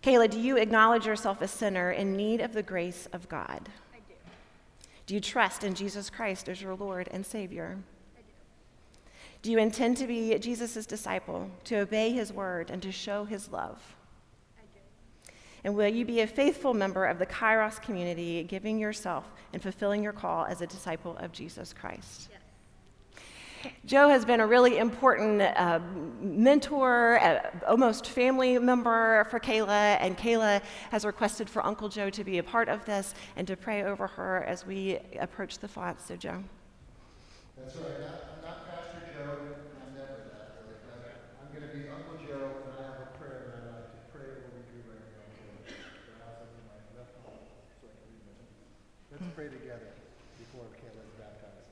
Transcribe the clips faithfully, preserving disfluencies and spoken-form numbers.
Kayla, do you acknowledge yourself a sinner in need of the grace of God? I do. Do you trust in Jesus Christ as your Lord and Savior? I do. Do you intend to be Jesus' disciple, to obey his word, and to show his love? I do. And will you be a faithful member of the Kairos community, giving yourself and fulfilling your call as a disciple of Jesus Christ? Yes. Joe has been a really important uh, mentor, uh, almost family member for Kayla, and Kayla has requested for Uncle Joe to be a part of this and to pray over her as we approach the font. So, Joe. That's right. Not, I'm not Pastor Joe, and I'm never that, really. But I'm going to be Uncle Joe, and I have a prayer that I'd like to pray over you right now. So I have something in my left hand so I can read my notes. Let's pray together before Kayla is baptized.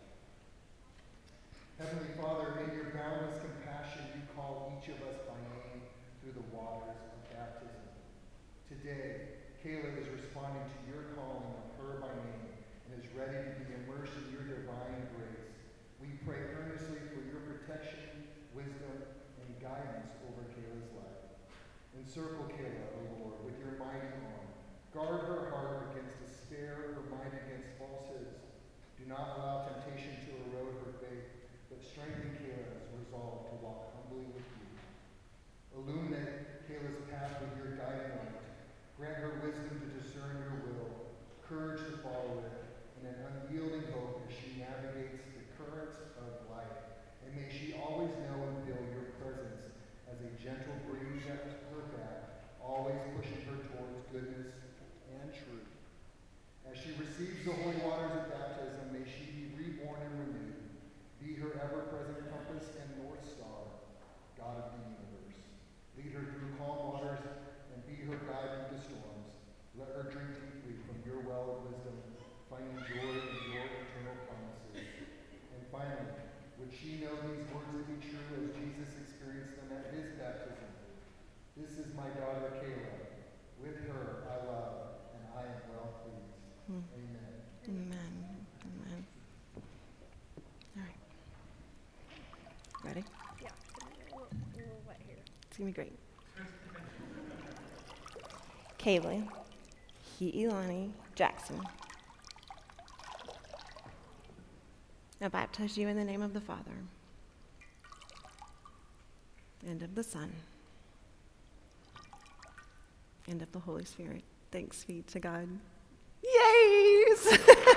Heavenly Father, in your boundless compassion, you call each of us by name through the waters of baptism. Today, Kayla is responding to your calling of her by name and is ready to be immersed in your divine grace. We pray earnestly for your protection, wisdom, and guidance over Kayla's life. Encircle Kayla, O Lord, with your mighty arm. Guard her heart against despair, her mind against falsehoods. Do not allow temptation to erode her faith, but strengthen Kayla's resolve to walk humbly with you. Illuminate Kayla's path with your guiding light. Grant her wisdom to discern your will, courage to follow it, and an unyielding hope as she navigates the currents of life. And may she always know and feel your presence as a gentle breeze at her back, always pushing her towards goodness and truth. As she receives the holy waters of baptism, may she be reborn and renewed. Be her ever-present compass and North Star, God of the universe. Lead her through calm waters and be her guide through the storms. Let her drink deeply from your well of wisdom, finding joy in your eternal promises. And finally, would she know these words to be true as Jesus experienced them at his baptism? This is my daughter Kayla. With her I love, and I am well pleased. Hmm. Amen. Amen. Amen. All right. Ready? Yeah. A little, a little wet here. It's going to be great. Kayla, Heilani Jackson. I baptize you in the name of the Father, and of the Son, and of the Holy Spirit. Thanks be to God. Yes!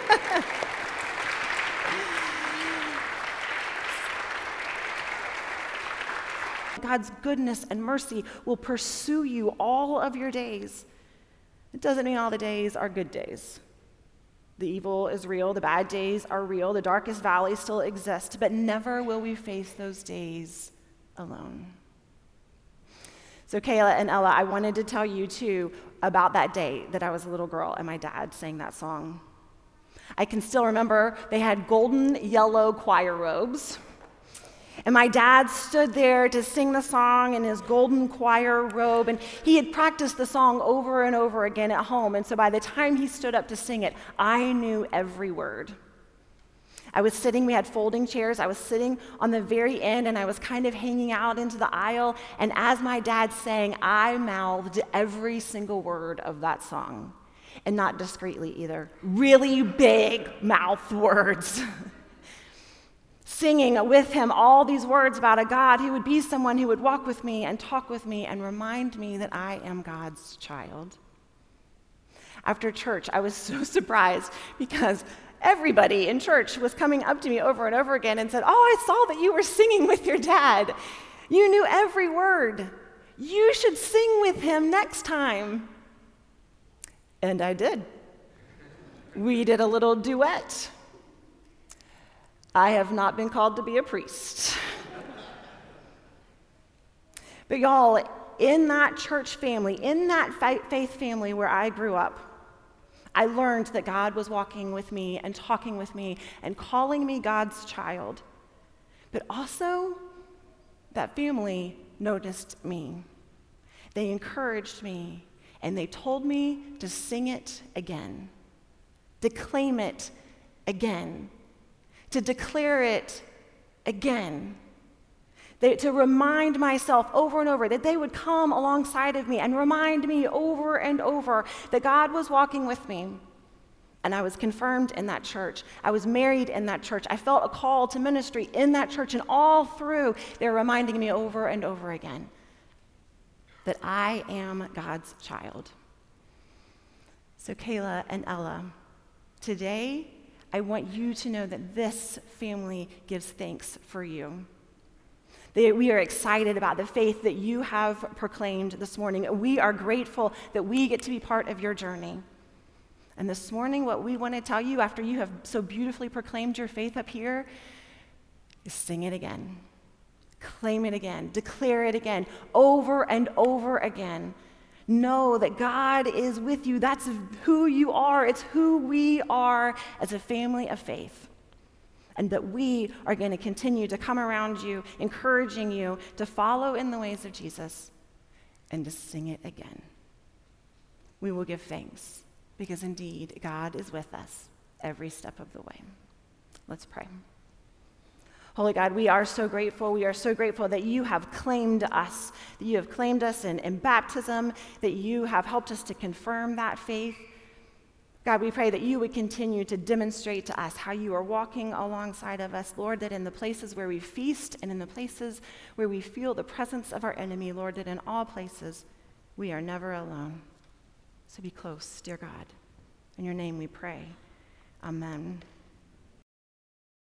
God's goodness and mercy will pursue you all of your days. It doesn't mean all the days are good days. The evil is real, the bad days are real, the darkest valleys still exist, but never will we face those days alone. So Kayla and Ella, I wanted to tell you too about that day that I was a little girl and my dad sang that song. I can still remember they had golden yellow choir robes. And my dad stood there to sing the song in his golden choir robe, and he had practiced the song over and over again at home, and so by the time he stood up to sing it, I knew every word. I was sitting, we had folding chairs, I was sitting on the very end, and I was kind of hanging out into the aisle, and as my dad sang, I mouthed every single word of that song, and not discreetly either, really big mouth words. Singing with him all these words about a God who would be someone who would walk with me and talk with me and remind me that I am God's child. After church, I was so surprised because everybody in church was coming up to me over and over again and said, "Oh, I saw that you were singing with your dad. You knew every word. You should sing with him next time." And I did. We did a little duet. I have not been called to be a priest. But y'all, in that church family, in that faith family where I grew up, I learned that God was walking with me and talking with me and calling me God's child. But also, that family noticed me. They encouraged me, and they told me to sing it again, to claim it again, to declare it again. They, to remind myself over and over, that they would come alongside of me and remind me over and over that God was walking with me. And I was confirmed in that church. I was married in that church. I felt a call to ministry in that church. And all through, they were reminding me over and over again that I am God's child. So Kayla and Ella, today, I want you to know that this family gives thanks for you. That we are excited about the faith that you have proclaimed this morning. We are grateful that we get to be part of your journey. And this morning, what we want to tell you after you have so beautifully proclaimed your faith up here is sing it again. Claim it again. Declare it again. Over and over again. Know that God is with you. That's who you are. It's who we are as a family of faith. And that we are going to continue to come around you, encouraging you to follow in the ways of Jesus and to sing it again. We will give thanks because indeed God is with us every step of the way. Let's pray. Holy God, we are so grateful. We are so grateful that you have claimed us, that you have claimed us in, in baptism, that you have helped us to confirm that faith. God, we pray that you would continue to demonstrate to us how you are walking alongside of us, Lord, that in the places where we feast and in the places where we feel the presence of our enemy, Lord, that in all places we are never alone. So be close, dear God. In your name we pray. Amen.